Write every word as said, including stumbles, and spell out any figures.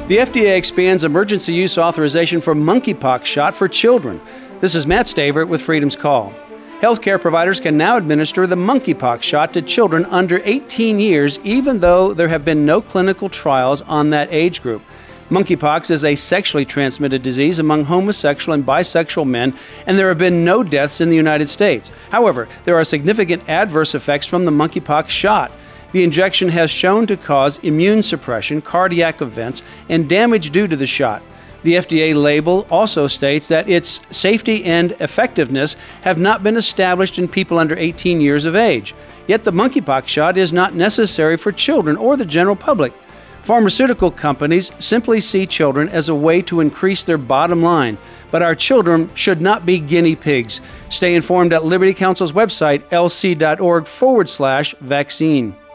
The F D A expands emergency use authorization for monkeypox shot for children. This is Matt Stavert with Freedom's Call. Healthcare providers can now administer the monkeypox shot to children under eighteen years, even though there have been no clinical trials on that age group. Monkeypox is a sexually transmitted disease among homosexual and bisexual men, and there have been no deaths in the United States. However, there are significant adverse effects from the monkeypox shot. The injection has shown to cause immune suppression, cardiac events, and damage due to the shot. The F D A label also states that its safety and effectiveness have not been established in people under eighteen years of age. Yet the monkeypox shot is not necessary for children or the general public. Pharmaceutical companies simply see children as a way to increase their bottom line, but our children should not be guinea pigs. Stay informed at Liberty Counsel's website, lc.org forward slash vaccine.